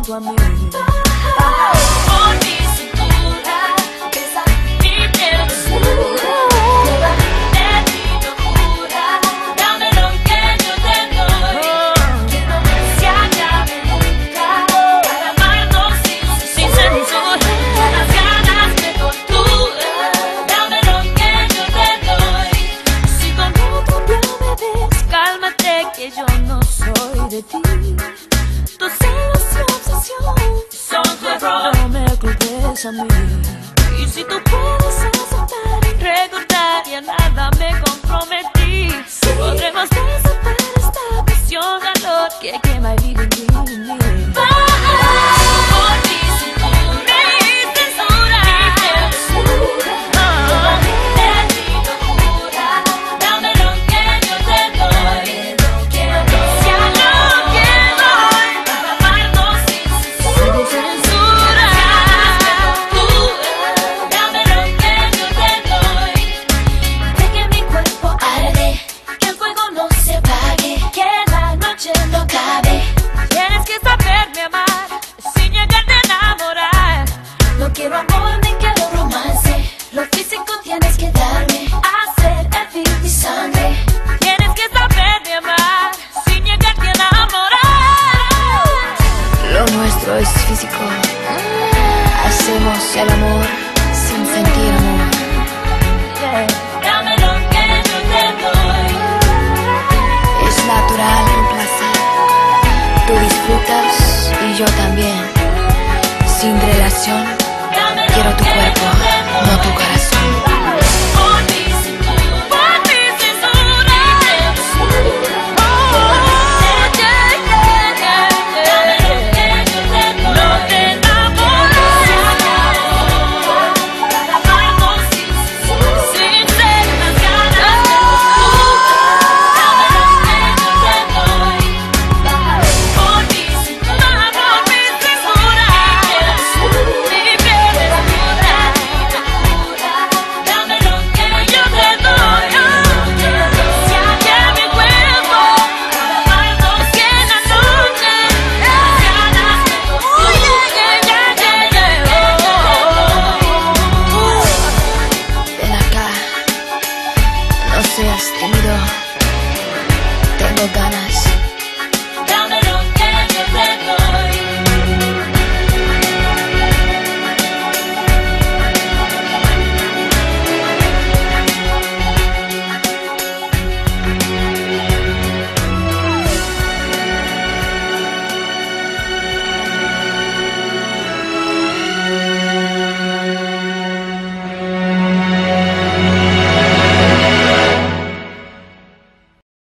junto a mí. Por mi cintura, besa mi piel oscura, de mi locura, dame lo que yo te doy, que no se acabe nunca, para amarnos sin censura, las ganas me torturan, dame lo que yo te doy. Si con otro me ves, cálmate que yo no soy de ti. Tus celos y obsesión son tu error. No me culpes a mí. Y si tú puedes aceptar y recordar, ya nada me comprometí. Sí. Podremos desatar esta pasión, calor Que quema y vive en ti.